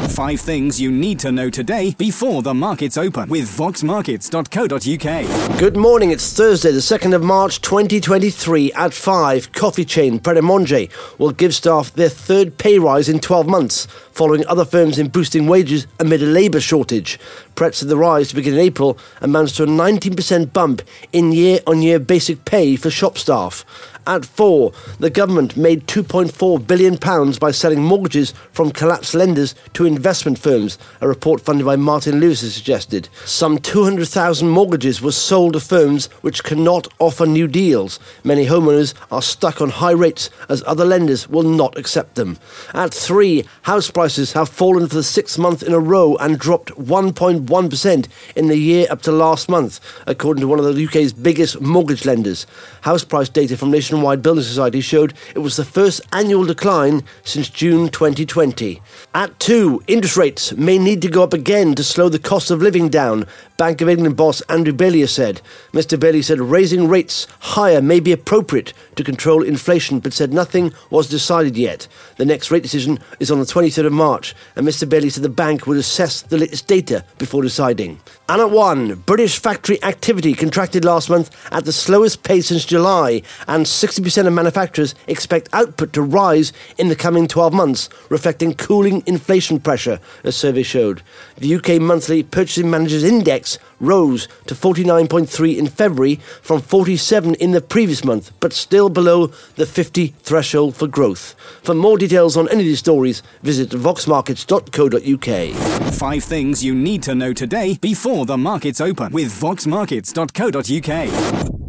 5 things you need to know today before the markets open with voxmarkets.co.uk. Good morning, it's Thursday, the 2nd of March 2023 at 5. Coffee chain Pret A Manger will give staff their third pay rise in 12 months, following other firms in boosting wages amid a labour shortage. Pret said the rise to begin in April amounts to a 19% bump in year-on-year basic pay for shop staff. At 4, the government made £2.4 billion by selling mortgages from collapsed lenders to investment firms, a report funded by Martin Lewis has suggested. Some 200,000 mortgages were sold to firms which cannot offer new deals. Many homeowners are stuck on high rates as other lenders will not accept them. At 3, house prices have fallen for the 6th month in a row and dropped 1.1% in the year up to last month, according to one of the UK's biggest mortgage lenders. House price data from Nationwide Building Society showed it was the first annual decline since June 2020. At 2, interest rates may need to go up again to slow the cost of living down, Bank of England boss Andrew Bailey has said. Mr Bailey said raising rates higher may be appropriate to control inflation, but said nothing was decided yet. The next rate decision is on the 23rd of March, and Mr Bailey said the bank would assess the latest data before deciding. And at 1, British factory activity contracted last month at the slowest pace since July, and 60% of manufacturers expect output to rise in the coming 12 months, reflecting cooling inflation pressure, a survey showed. The UK Monthly Purchasing Managers Index rose to 49.3 in February from 47 in the previous month, but still below the 50 threshold for growth. For more details on any of these stories, visit voxmarkets.co.uk. 5 things you need to know today before the markets open with voxmarkets.co.uk.